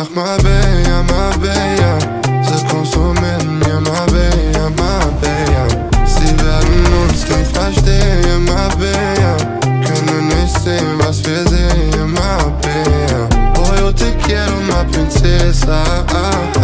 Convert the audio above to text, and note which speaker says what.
Speaker 1: nach Marbella, Marbella. Sie konsumieren mir Marbella, Marbella. Sie werden uns nie verstehen, Marbella. Können nicht sehen, was wir sehen, Marbella. Oh, yo te quiero, ma princesa.